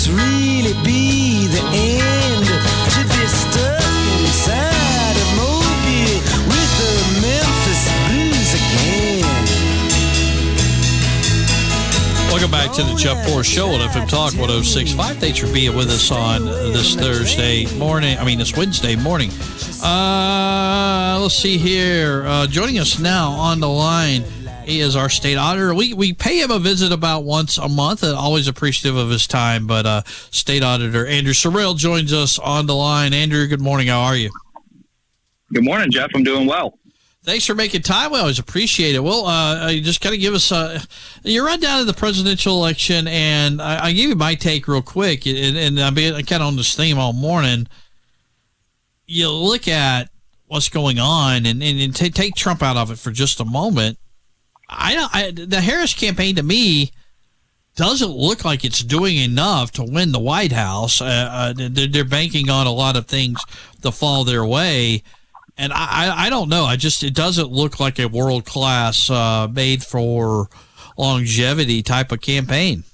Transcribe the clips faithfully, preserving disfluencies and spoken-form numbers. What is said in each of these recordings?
this really be the end? To be stuck inside of Mobile with the Memphis Blues again. Welcome back to the Jeff Forrest Show on F M Talk one oh six point five. Thanks for being with us on this Thursday morning. I mean, this Wednesday morning. Uh, let's see here. Uh, joining us now on the line, he is our state auditor. We we pay him a visit about once a month. Uh, always appreciative of his time. But uh, state auditor Andrew Sorrell joins us on the line. Andrew, good morning. How are you? Good morning, Jeff. I'm doing well. Thanks for making time. We always appreciate it. Well, uh, just kind of give us uh, your rundown of the presidential election, and I, I give you my take real quick, and, and I've been kind of on this theme all morning. You look at what's going on, and, and, and t- take Trump out of it for just a moment. I, don't, I the Harris campaign to me doesn't look like it's doing enough to win the White House. Uh, uh, they're, they're banking on a lot of things to fall their way. And I, I don't know. I just it doesn't look like a world class, uh, made for longevity type of campaign.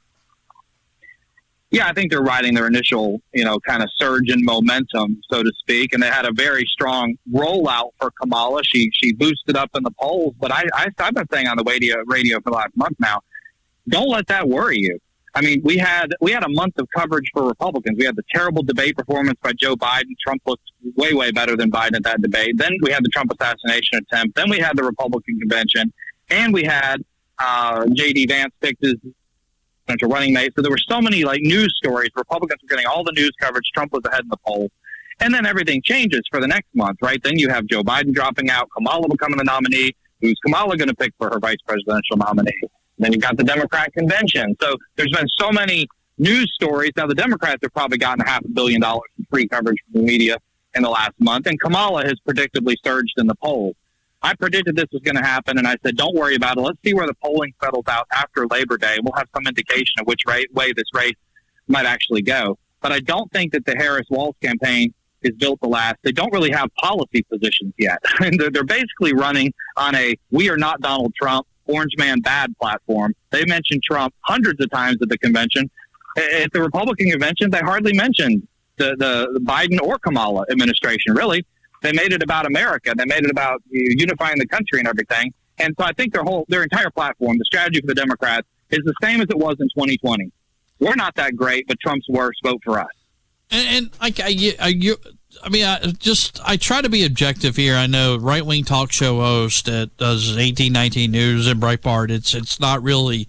Yeah, I think they're riding their initial, you know, kind of surge in momentum, so to speak, and they had a very strong rollout for Kamala. She she boosted up in the polls, but I, I I've been saying on the radio radio for the last month now, don't let that worry you. I mean, we had we had a month of coverage for Republicans. We had the terrible debate performance by Joe Biden. Trump looked way, way better than Biden at that debate. Then we had the Trump assassination attempt. Then we had the Republican convention. And we had uh, J D. Vance picked his potential running mate. So there were so many like news stories. Republicans were getting all the news coverage. Trump was ahead in the polls. And then everything changes for the next month, right? Then you have Joe Biden dropping out, Kamala becoming the nominee. Who's Kamala going to pick for her vice presidential nominee? Then you've got the Democrat convention. So there's been so many news stories. Now, the Democrats have probably gotten a half a billion dollars in free coverage from the media in the last month, and Kamala has predictably surged in the polls. I predicted this was going to happen, and I said, don't worry about it. Let's see where the polling settles out after Labor Day. We'll have some indication of which way this race might actually go. But I don't think that the Harris-Walz campaign is built to last. They don't really have policy positions yet. they're, they're basically running on a we are not Donald Trump, Orange Man bad platform. They mentioned Trump hundreds of times at the convention. At the Republican convention, they hardly mentioned the, the Biden or Kamala administration, really. They made it about America. They made it about unifying the country and everything. And so I think their whole, their entire platform, the strategy for the Democrats, is the same as it was in twenty twenty. We're not that great, but Trump's worse. Vote for us. And, and I, I, I, I mean, I just I try to be objective here. I know right wing talk show host that does eighteen nineteen News and Breitbart. It's it's not really.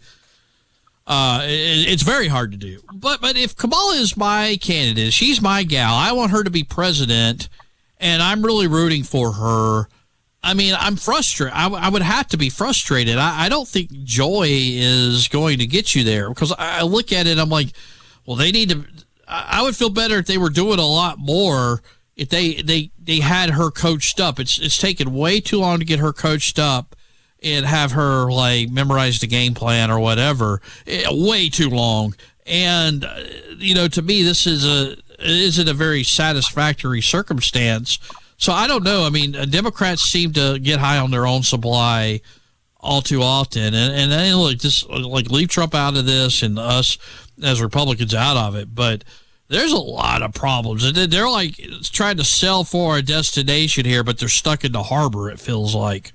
Uh, it, it's very hard to do. But but if Kamala is my candidate, she's my gal. I want her to be president, and I'm really rooting for her. I mean, I'm frustrated. I, I would have to be frustrated. I, I don't think joy is going to get you there because I look at it. I'm like, well, they need to. I would feel better if they were doing a lot more if they, they, they had her coached up. It's it's taken way too long to get her coached up and have her like memorize the game plan or whatever. It, way too long. And uh, you know, to me, this is a isn't a very satisfactory circumstance. So I don't know. I mean, uh, Democrats seem to get high on their own supply all too often, and and then look, just like leave Trump out of this and us as Republicans out of it. But there's a lot of problems. They're like trying to sell for a destination here, but they're stuck in the harbor, it feels like.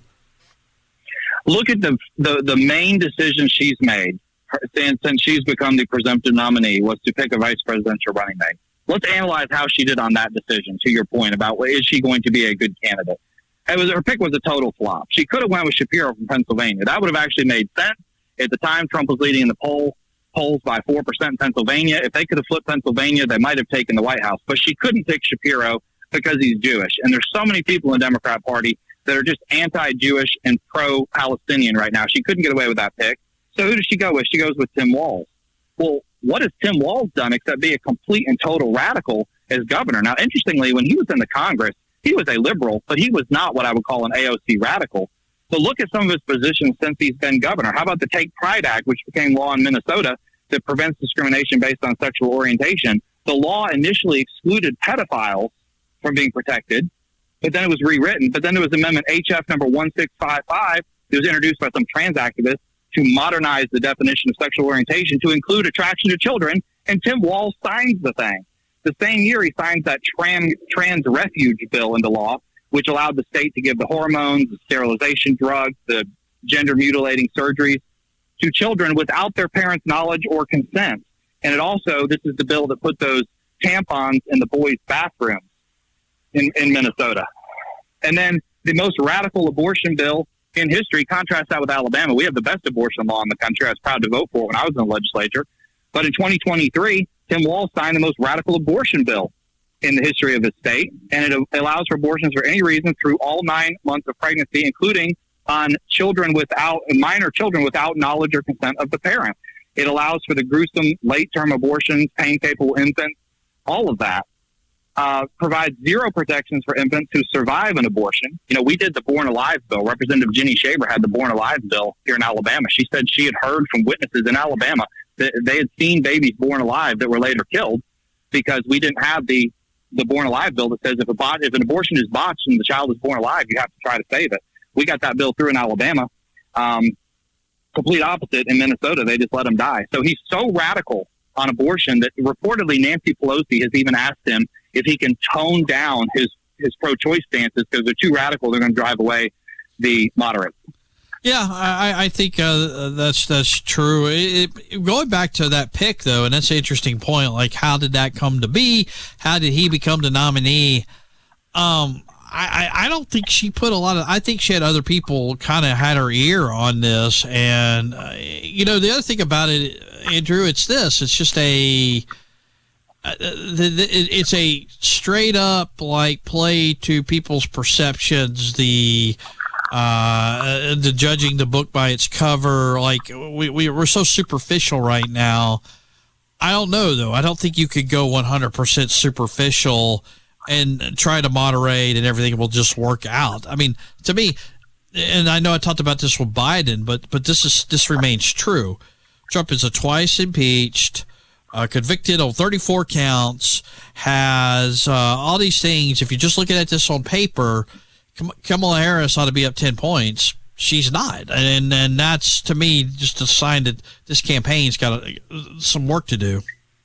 Look at the the, the main decision she's made since, since she's become the presumptive nominee was to pick a vice presidential running mate. Let's analyze how she did on that decision, to your point about well, is she going to be a good candidate. It was, her pick was a total flop. She could have went with Shapiro from Pennsylvania. That would have actually made sense. At the time, Trump was leading in the poll. polls by four percent in Pennsylvania. If they could have flipped Pennsylvania, they might have taken the White House. But she couldn't pick Shapiro because he's Jewish. And there's so many people in the Democrat Party that are just anti-Jewish and pro-Palestinian right now. She couldn't get away with that pick. So who does she go with? She goes with Tim Walz. Well, what has Tim Walz done except be a complete and total radical as governor? Now, interestingly, when he was in the Congress, he was a liberal, but he was not what I would call an A O C radical. So look at some of his positions since he's been governor. How about the Take Pride Act, which became law in Minnesota that prevents discrimination based on sexual orientation? The law initially excluded pedophiles from being protected, but then it was rewritten. But then there was Amendment H F number one six five five that was introduced by some trans activists to modernize the definition of sexual orientation to include attraction to children And Tim Walz signs the thing. The same year, he signs that trans, trans refuge bill into law, which allowed the state to give the hormones, the sterilization drugs, the gender mutilating surgeries to children without their parents' knowledge or consent. And it also, this is the bill that put those tampons in the boys' bathrooms in, in Minnesota. And then the most radical abortion bill in history, contrast that with Alabama. We have the best abortion law in the country. I was proud to vote for it when I was in the legislature. But in twenty twenty-three, Tim Walz signed the most radical abortion bill in the history of the state, and it allows for abortions for any reason through all nine months of pregnancy, including on children without, minor children without knowledge or consent of the parent. It allows for the gruesome late-term abortions, pain-capable infants, all of that. Uh, provides zero protections for infants who survive an abortion. You know, we did the Born Alive bill. Representative Jenny Shaver had the Born Alive bill here in Alabama. She said she had heard from witnesses in Alabama that they had seen babies born alive that were later killed because we didn't have the, the Born Alive bill that says if a bot, if an abortion is botched and the child is born alive, you have to try to save it. We got that bill through in Alabama. Um, complete opposite in Minnesota. They just let him die. So he's so radical on abortion that reportedly Nancy Pelosi has even asked him if he can tone down his, his pro-choice stances because they're too radical. They're going to drive away the moderates. Yeah, I, I think uh, that's that's true. It, it, going back to that pick, though, and that's an interesting point. Like, how did that come to be? How did he become the nominee? Um, I, I don't think she put a lot of. I think she had other people kind of had her ear on this, and uh, you know, the other thing about it, Andrew, it's this. It's just a. Uh, the, the, it's a straight up like play to people's perceptions. The. Uh, the judging the book by its cover, like we, we we're so superficial right now. I don't know though. I don't think you could go one hundred percent superficial and try to moderate and everything will just work out. I mean, to me, and I know I talked about this with Biden, but but this is this remains true. Trump is a twice impeached, uh, convicted on thirty-four counts, has uh, all these things. If you're just looking at this on paper, Kamala Harris ought to be up ten points. She's not. And and that's, to me, just a sign that this campaign's got a, some work to do.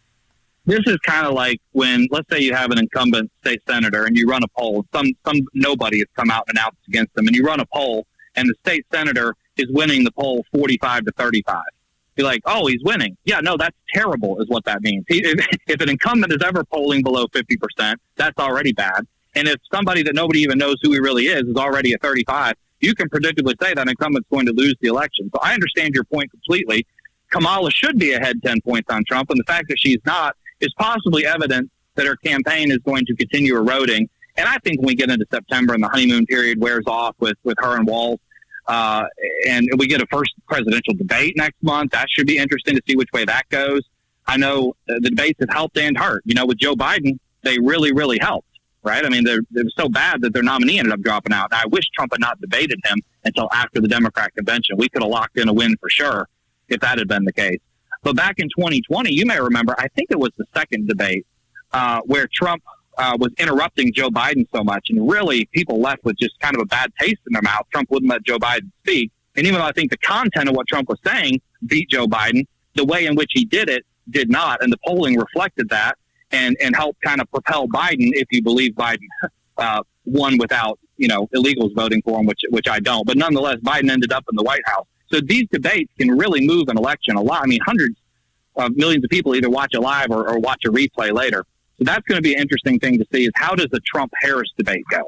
This is kind of like when, let's say you have an incumbent state senator and you run a poll. Some some nobody has come out and announced against them. And you run a poll and the state senator is winning the poll forty-five to thirty-five. You're like, oh, he's winning. Yeah, no, that's terrible is what that means. He, if, if an incumbent is ever polling below fifty percent, that's already bad. And if somebody that nobody even knows who he really is is already at thirty-five, you can predictably say that incumbent's going to lose the election. So I understand your point completely. Kamala should be ahead ten points on Trump, and the fact that she's not is possibly evidence that her campaign is going to continue eroding. And I think when we get into September and the honeymoon period wears off with, with her and Walz, uh, and we get a first presidential debate next month, that should be interesting to see which way that goes. I know the debates have helped and hurt. You know, with Joe Biden, they really, really helped. Right? I mean, they're, they're so bad that their nominee ended up dropping out. And I wish Trump had not debated him until after the Democrat convention. We could have locked in a win for sure if that had been the case. But back in twenty twenty, you may remember, I think it was the second debate uh, where Trump uh, was interrupting Joe Biden so much. And really, people left with just kind of a bad taste in their mouth. Trump wouldn't let Joe Biden speak. And even though I think the content of what Trump was saying beat Joe Biden, the way in which he did it did not. And the polling reflected that. And, and help kind of propel Biden, if you believe Biden uh, won without, you know, illegals voting for him, which which I don't. But nonetheless, Biden ended up in the White House. So these debates can really move an election a lot. I mean, hundreds of millions of people either watch it live or, or watch a replay later. So that's going to be an interesting thing to see is how does the Trump-Harris debate go?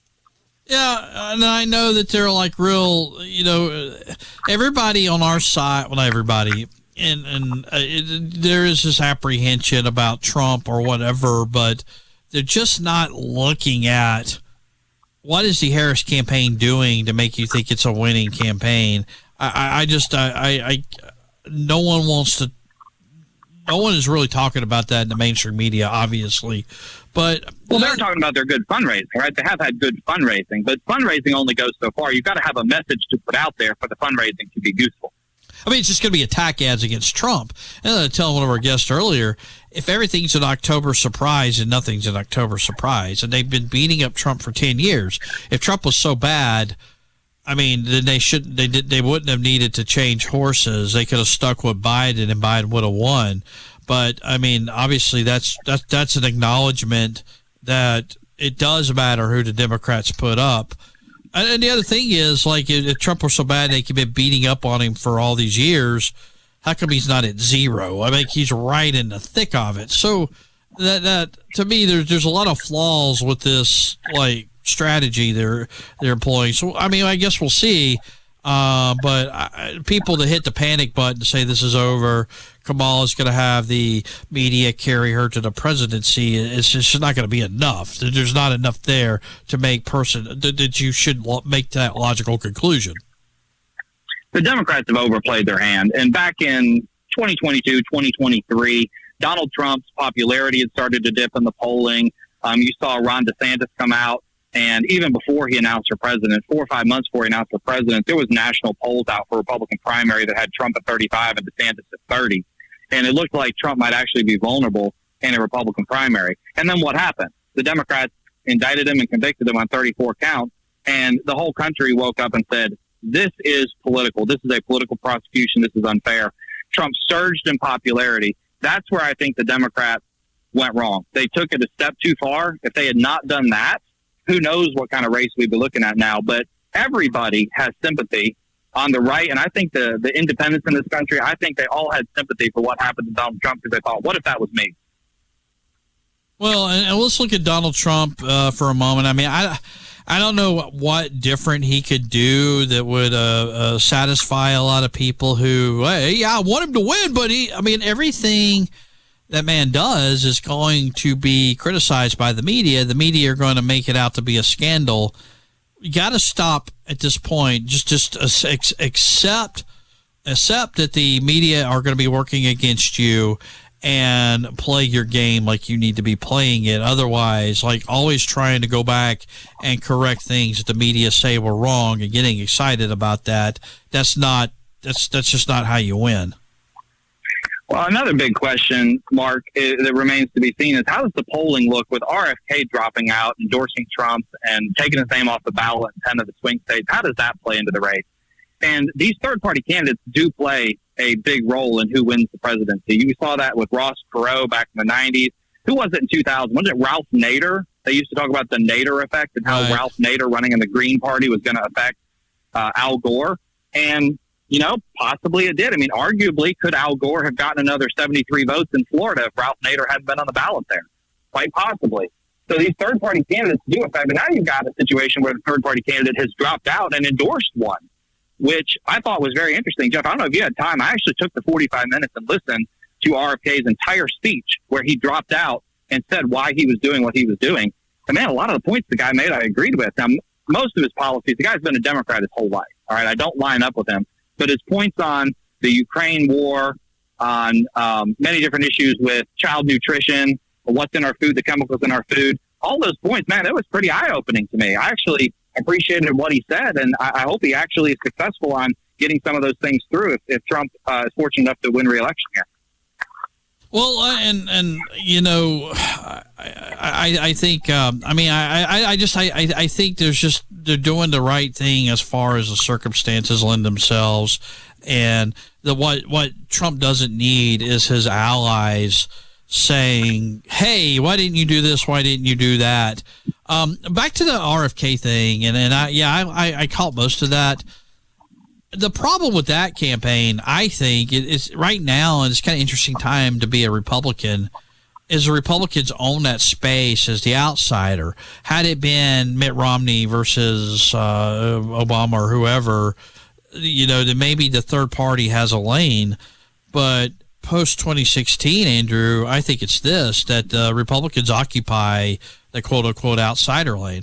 Yeah, and I know that they're like real, you know, everybody on our side, well, not everybody, And, and uh, it, there is this apprehension about Trump or whatever, but they're just not looking at what is the Harris campaign doing to make you think it's a winning campaign. I, I, I just, I, I, I, no one wants to, no one is really talking about that in the mainstream media, obviously. But well, they're talking about their good fundraising, right? They have had good fundraising, but fundraising only goes so far. You've got to have a message to put out there for the fundraising to be useful. I mean, it's just going to be attack ads against Trump. And I was telling one of our guests earlier, if everything's an October surprise and nothing's an October surprise, and they've been beating up Trump for ten years, if Trump was so bad, I mean, then they should they did they wouldn't have needed to change horses. They could have stuck with Biden, and Biden would have won. But I mean, obviously, that's that's that's an acknowledgement that it does matter who the Democrats put up. And, and the other thing is, like, if, if Trump were so bad they could be beating up on him for all these years, how come he's not at zero? I mean, he's right in the thick of it. So that that to me, there's there's a lot of flaws with this, like, strategy they're they're employing. So I mean, I guess we'll see. Uh, but I, people that hit the panic button to say this is over, Kamala's going to have the media carry her to the presidency. It's just not going to be enough. There's not enough there to make person that, that you should make that logical conclusion. The Democrats have overplayed their hand. And back in twenty twenty-two, twenty twenty-three, Donald Trump's popularity had started to dip in the polling. Um, you saw Ron DeSantis come out. And even before he announced for president, four or five months before he announced for president, there was national polls out for Republican primary that had Trump at thirty-five and DeSantis at thirty. And it looked like Trump might actually be vulnerable in a Republican primary. And then what happened? The Democrats indicted him and convicted him on thirty-four counts. And the whole country woke up and said, this is political. This is a political prosecution. This is unfair. Trump surged in popularity. That's where I think the Democrats went wrong. They took it a step too far. If they had not done that, who knows what kind of race we'd be looking at now. But everybody has sympathy on the right. And I think the, the independents in this country, I think they all had sympathy for what happened to Donald Trump because they thought, what if that was me? Well, and, and let's look at Donald Trump uh, for a moment. I mean, I I don't know what, what different he could do that would uh, uh, satisfy a lot of people who, hey, yeah, I want him to win. But he, I mean, everything that man does is going to be criticized by the media. The media are going to make it out to be a scandal. You got to stop at this point. Just, just accept, accept that the media are going to be working against you and play your game like you need to be playing it. Otherwise, like always trying to go back and correct things that the media say were wrong and getting excited about that. That's not, that's, that's just not how you win. Well, another big question, Mark, is, that remains to be seen is how does the polling look with R F K dropping out, endorsing Trump, and taking his name off the ballot in ten of the swing states? How does that play into the race? And these third-party candidates do play a big role in who wins the presidency. You saw that with Ross Perot back in the nineties. Who was it in two thousand? Was it Ralph Nader? They used to talk about the Nader effect and how right. Ralph Nader running in the Green Party was going to affect uh, Al Gore. And you know, possibly it did. I mean, arguably, could Al Gore have gotten another seventy-three votes in Florida if Ralph Nader hadn't been on the ballot there? Quite possibly. So these third-party candidates do affect. But now you've got a situation where the third-party candidate has dropped out and endorsed one, which I thought was very interesting. Jeff, I don't know if you had time. I actually took the forty-five minutes and listened to R F K's entire speech where he dropped out and said why he was doing what he was doing. And, man, a lot of the points the guy made I agreed with. Now, most of his policies, the guy's been a Democrat his whole life. All right, I don't line up with him. But his points on the Ukraine war, on um, many different issues with child nutrition, what's in our food, the chemicals in our food, all those points, man, that was pretty eye-opening to me. I actually appreciated what he said, and I, I hope he actually is successful on getting some of those things through if, if Trump uh, is fortunate enough to win re-election here. Well, and and you know, I I, I think um, I mean I, I, I just I, I think there's just they're doing the right thing as far as the circumstances lend themselves, and the what what Trump doesn't need is his allies saying, "Hey, why didn't you do this? Why didn't you do that?" Um, back to the R F K thing, and and I yeah I I, I caught most of that. The problem with that campaign, I think, is right now, and it's kind of interesting time to be a Republican, is the Republicans own that space as the outsider. Had it been Mitt Romney versus uh, Obama or whoever, you know, then maybe the third party has a lane. But post twenty sixteen, Andrew, I think it's this, that the Republicans occupy the quote-unquote outsider lane.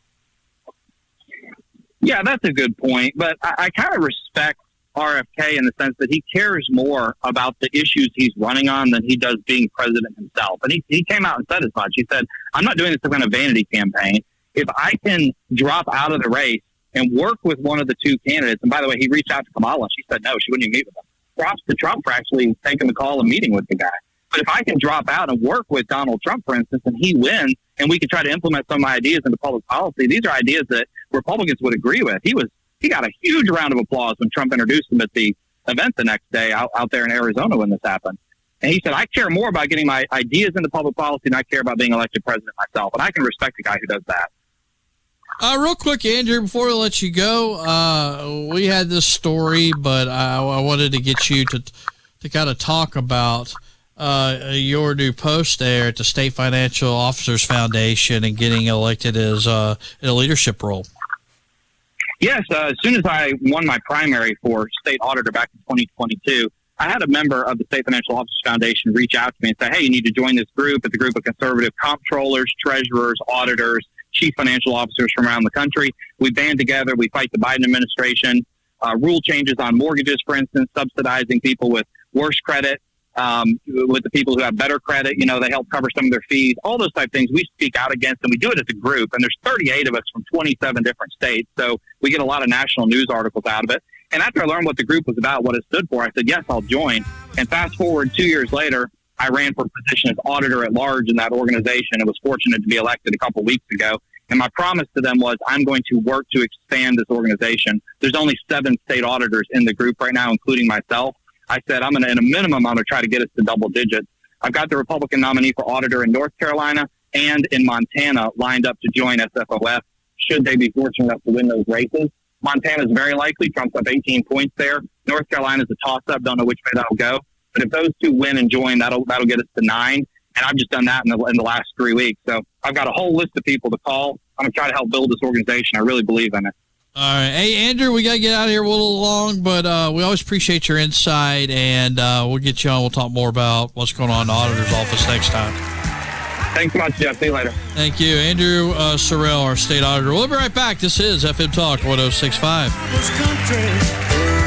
Yeah, that's a good point. But I, I kind of respect R F K in the sense that he cares more about the issues he's running on than he does being president himself. And he, he came out and said as much. He said, I'm not doing this some kind of vanity campaign. If I can drop out of the race and work with one of the two candidates, and by the way, he reached out to Kamala and she said no, she wouldn't even meet with him. Props to Trump for actually taking the call and meeting with the guy. But if I can drop out and work with Donald Trump, for instance, and he wins, and we can try to implement some ideas into public policy, these are ideas that Republicans would agree with. He was He got a huge round of applause when Trump introduced him at the event the next day out, out there in Arizona when this happened. And he said, I care more about getting my ideas into public policy than I care about being elected president myself. And I can respect a guy who does that. Uh, real quick, Andrew, before we let you go, uh, we had this story, but I, I wanted to get you to to kind of talk about uh, your new post there at the State Financial Officers Foundation and getting elected as uh, in a leadership role. Yes, uh, as soon as I won my primary for state auditor back in twenty twenty-two, I had a member of the State Financial Officers Foundation reach out to me and say, hey, you need to join this group. It's a group of conservative comptrollers, treasurers, auditors, chief financial officers from around the country. We band together. We fight the Biden administration, uh, rule changes on mortgages, for instance, subsidizing people with worse credit, um, with the people who have better credit. You know, they help cover some of their fees, all those type of things we speak out against, and we do it as a group. And there's thirty-eight of us from twenty-seven different states. So we get a lot of national news articles out of it. And after I learned what the group was about, what it stood for, I said, yes, I'll join. And fast forward two years later, I ran for a position as auditor at large in that organization and was fortunate to be elected a couple weeks ago. And my promise to them was I'm going to work to expand this organization. There's only seven state auditors in the group right now, including myself. I said I'm going to, in a minimum, I'm going to try to get us to double digits. I've got the Republican nominee for auditor in North Carolina and in Montana lined up to join S F O F should they be fortunate enough to win those races. Montana is very likely. Trump's up eighteen points there. North Carolina is a toss-up. Don't know which way that'll go. But if those two win and join, that'll that'll get us to nine. And I've just done that in the, in the last three weeks. So I've got a whole list of people to call. I'm going to try to help build this organization. I really believe in it. All right. Hey, Andrew, we got to get out of here a little long, but uh, we always appreciate your insight, and uh, we'll get you on. We'll talk more about what's going on in the auditor's office next time. Thanks so much, Jeff. See you later. Thank you. Andrew uh, Sorrell, our state auditor. We'll be right back. This is F M Talk one oh six point five.